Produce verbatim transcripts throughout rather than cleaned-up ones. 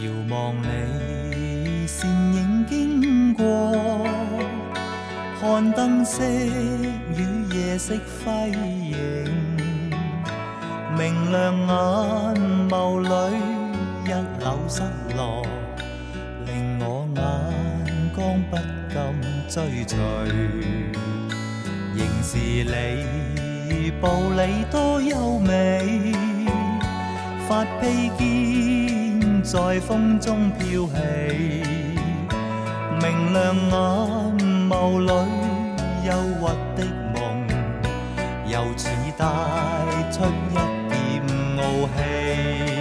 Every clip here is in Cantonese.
遥望你倩影經過，看燈飾與夜色輝映，明亮眼眸裏一縷失落，令我眼光不禁追隨。仍是你步履多優美，發披肩在風中飄起，明亮眼眸裏憂鬱的夢，又似帶出一點傲氣。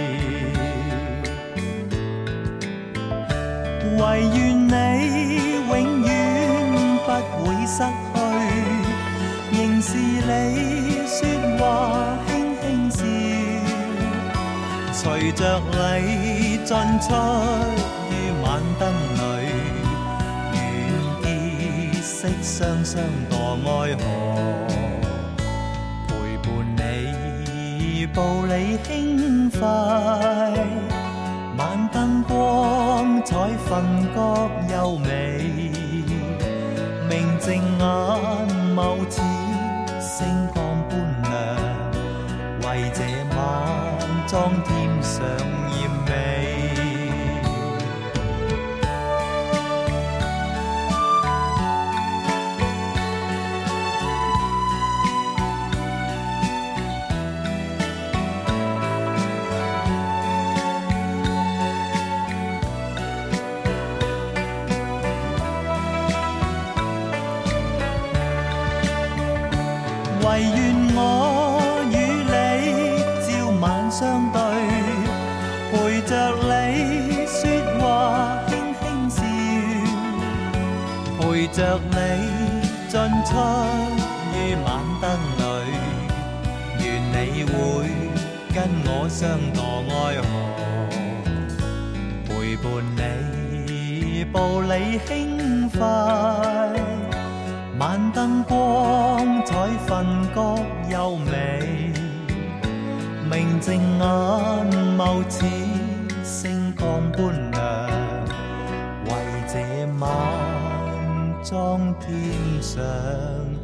唯願你永遠不會失去，仍是你說話輕輕笑，隨着你進出於晚燈裏，願結識雙雙墮愛河，陪伴你步履輕快，晚燈光彩分覺優美，明淨眼眸似星光般亮，為這晚裝添上豔美。唯願我與你朝晚相對，陪着你說話輕輕笑，陪着你進出於晚燈裏，願你會跟我相墮愛河，陪伴你步履輕快，晚燈光彩分覺優美，明淨眼眸似星光般亮，為這晚裝添上